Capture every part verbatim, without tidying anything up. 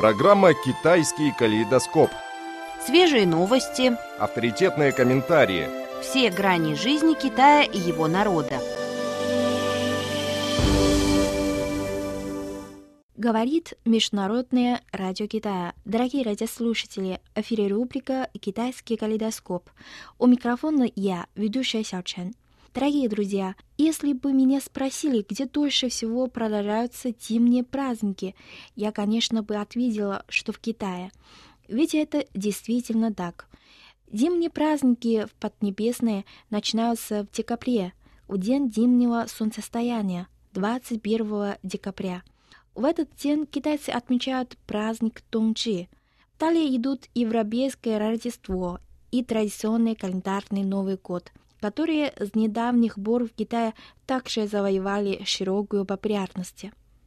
Программа «Китайский калейдоскоп». Свежие новости, авторитетные комментарии. Все грани жизни Китая и его народа. Говорит Международное радио Китая. Дорогие радиослушатели, в эфире рубрика «Китайский калейдоскоп». У микрофона я, ведущая Сяо Чен. Дорогие друзья, если бы меня спросили, где дольше всего продолжаются зимние праздники, я, конечно, бы ответила, что в Китае. Ведь это действительно так. Зимние праздники в Поднебесной начинаются в декабре, в день зимнего солнцестояния, двадцать первого декабря. В этот день китайцы отмечают праздник Тончжи. Далее идут европейское Рождество и традиционный календарный Новый год, которые с недавних пор в Китае также завоевали широкую популярность.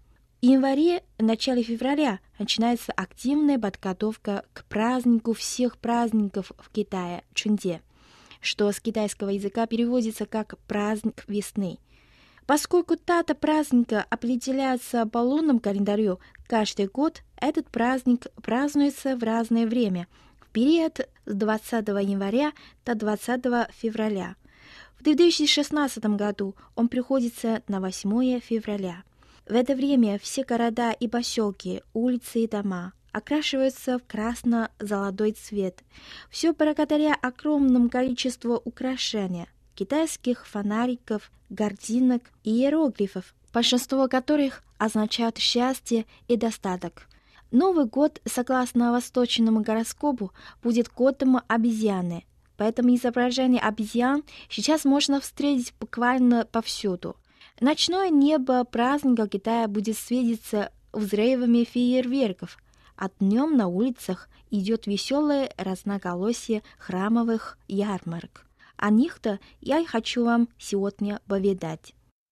В январе, в начале февраля начинается активная подготовка к празднику всех праздников в Китае – Чунде, что с китайского языка переводится как «праздник весны». Поскольку дата праздника определяется по лунному календарю, каждый год этот праздник празднуется в разное время, в период с двадцатого января до двадцатого февраля. В две тысячи шестнадцатом году он приходится на восьмое февраля. В это время все города и поселки, улицы и дома окрашиваются в красно-золотой цвет. Все благодаря огромному количеству украшений, китайских фонариков, картинок и иероглифов, большинство которых означают счастье и достаток. Новый год, согласно восточному гороскопу, будет годом обезьяны, поэтому изображение обезьян сейчас можно встретить буквально повсюду. Ночное небо праздника Китая будет светиться взрывами фейерверков, а днем на улицах идет веселое разноголосие храмовых ярмарок. О них-то я и хочу вам сегодня поведать.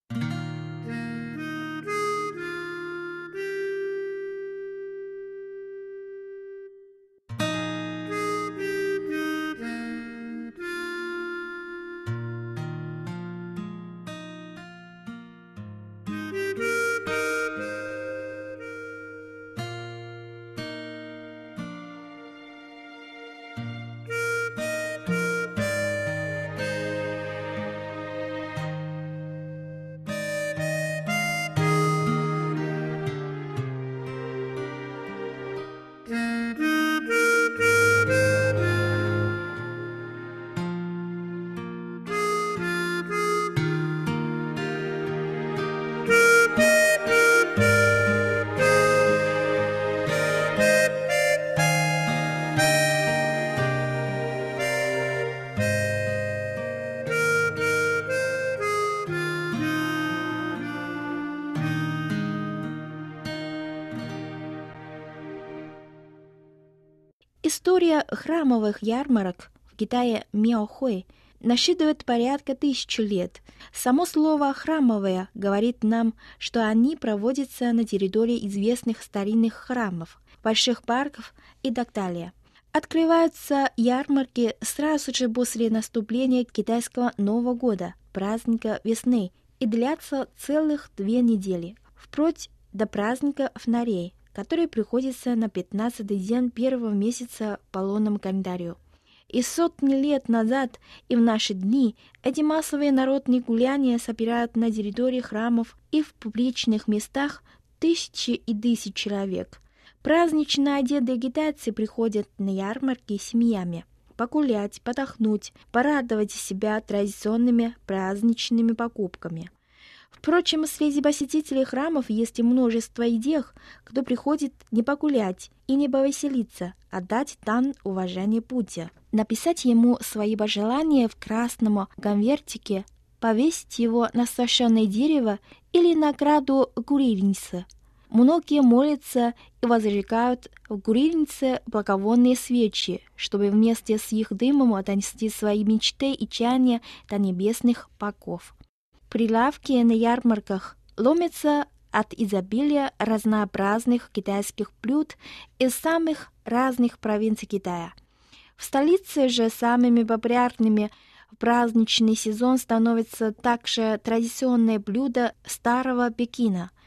История храмовых ярмарок в Китае Мяохуэй насчитывает порядка тысячи лет. Само слово «храмовое» говорит нам, что они проводятся на территории известных старинных храмов, больших парков и так далее. Открываются ярмарки сразу же после наступления китайского Нового года, праздника весны, и длятся целых две недели, вплоть до праздника фонарей, который приходится на пятнадцатый день первого месяца по лунному календарю. И сотни лет назад и в наши дни эти массовые народные гуляния собирают на территории храмов и в публичных местах тысячи и тысячи человек. Празднично одетые китайцы приходят на ярмарки с семьями погулять, подохнуть, порадовать себя традиционными праздничными покупками. Впрочем, среди посетителей храмов есть и множество и тех, кто приходит не погулять и не повеселиться, а дать дан уважения Будде, написать ему свои пожелания в красном конвертике, повесить его на священное дерево или на ограду курильницы. Многие молятся и возжигают в курильнице благовонные свечи, чтобы вместе с их дымом донести свои мечты и чаяния до небесных богов. Прилавки на ярмарках ломятся от изобилия разнообразных китайских блюд из самых разных провинций Китая. В столице же самыми популярными в праздничный сезон становятся также традиционные блюда старого Пекина.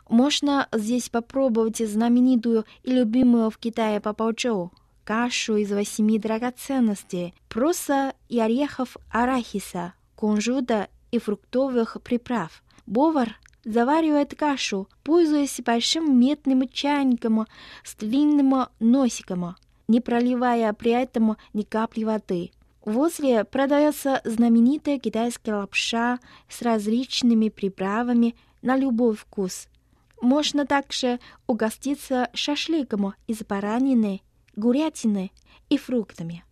Можно здесь попробовать знаменитую и любимую в Китае папаочжоу, кашу из восьми драгоценностей, проса и орехов арахиса, кунжута и фруктовых приправ. Повар заваривает кашу, пользуясь большим медным чайником с длинным носиком, не проливая при этом ни капли воды. Возле продается знаменитая китайская лапша с различными приправами на любой вкус. Можно также угоститься шашлыком из баранины, курятины и фруктами.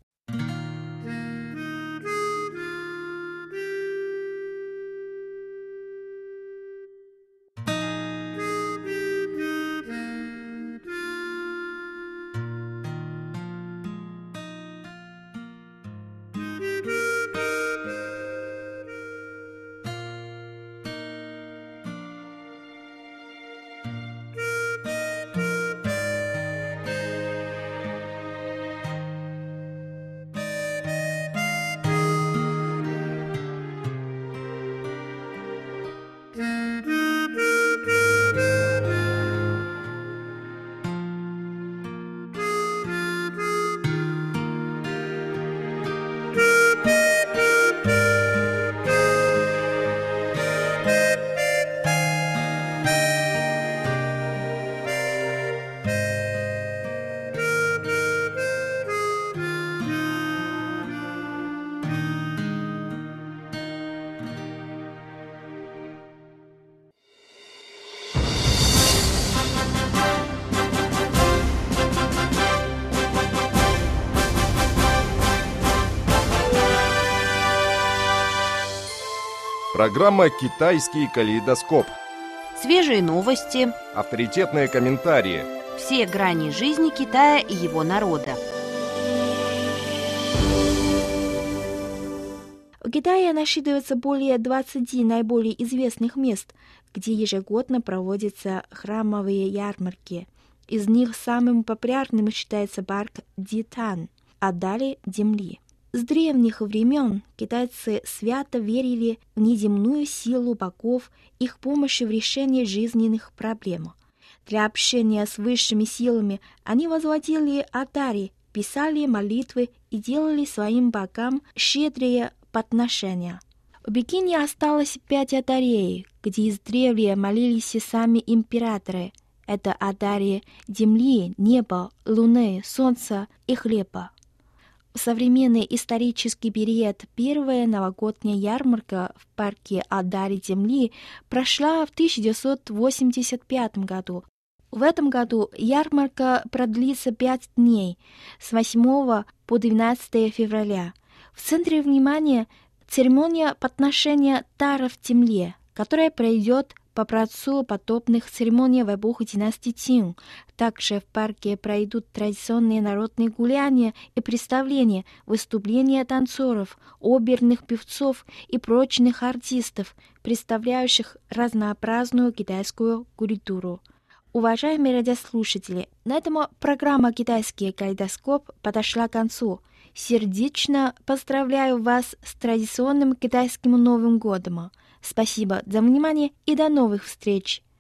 Программа «Китайский калейдоскоп». Свежие новости, Авторитетные комментарии. все грани жизни Китая и его народа. В Китае насчитывается более двадцати наиболее известных мест, где ежегодно проводятся храмовые ярмарки. Из них самым популярным считается парк Дитан, а далее Демли. С древних времен китайцы свято верили в неземную силу богов, их помощи в решении жизненных проблем. Для общения с высшими силами они возводили алтари, писали молитвы и делали своим богам щедрые подношения. В Пекине осталось пять алтарей, где издревле молились сами императоры. Это алтари земли, неба, луны, солнца и хлеба. В современный исторический период первая новогодняя ярмарка в парке алтарь земли прошла в тысяча девятьсот восемьдесят пятом году. В этом году ярмарка продлится пять дней, с восьмого по двенадцатое февраля. В центре внимания церемония подношения таров земле, которая пройдет по образцу потопных церемоний в эпоху династии Цин. Также в парке пройдут традиционные народные гуляния и представления, выступления танцоров, оперных певцов и прочих артистов, представляющих разнообразную китайскую культуру. Уважаемые радиослушатели, на этом программа «Китайский калейдоскоп» подошла к концу. Сердечно поздравляю вас с традиционным китайским Новым годом. Спасибо за внимание и до новых встреч!